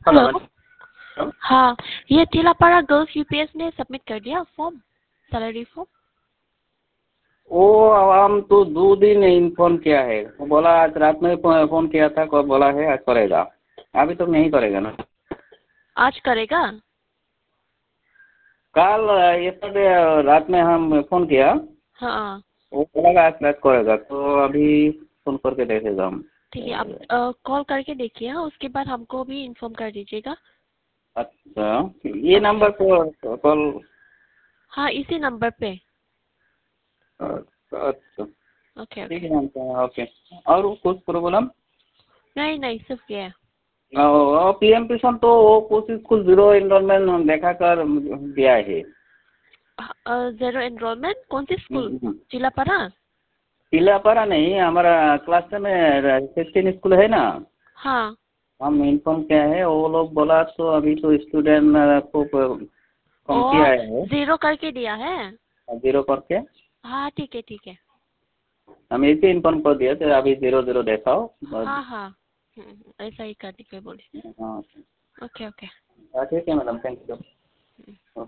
Hello hello. Madam. हाँ, ये Tilapada girls UPS ने सबमिट कर दिया फॉर्म, सैलरी फॉर्म। वो हम तो 2 दिन इन्फॉर्म किया है, वो बोला आज रात में फ़ोन किया था, कब बोला है आज करेगा। अभी तक नहीं करेगा ना। आज करेगा। कल यस्टरडे रात में हम फ़ोन किया, हाँ वो बोला आज रात करेगा, तो अभी फ़ोन करके देखेगा हम। ठीक है, आप कॉल करके देखिए। हाँ, उसके बाद हमको भी इन्फॉर्म कर दीजिएगा। अच्छा, ये ओके। नंबर को कॉल। हाँ, इसी नंबर पे। अच्छा, ओके ठीक ओके। है मैम, ओके। और कुछ प्रॉब्लम? नहीं नहीं, सिर्फ ये है। पीएम किसान तो वो कुछ स्कूल जीरो एनरोलमेंट देखा कर दिया है। जीरो एनरोलमेंट कौन सी स्कूल? हम्म। तिलापाड़ा। तिलापाड़ा नहीं, हमारा क्लास में 16 स्कूल है ना। हाँ। हम इन्फॉर्म किया है, वो लोग बोला तो अभी तो स्टूडेंट को कम किया और है, जीरो करके दिया है। जीरो करके। हाँ ठीक है ठीक है। हम इसे इन्फॉर्म कर दिए थे, अभी 0 0 देखाओ बस। हाँ हाँ। ऐसा ही करने के बोले। हाँ। Okay okay. ठीक है मैडम, थैंक यू।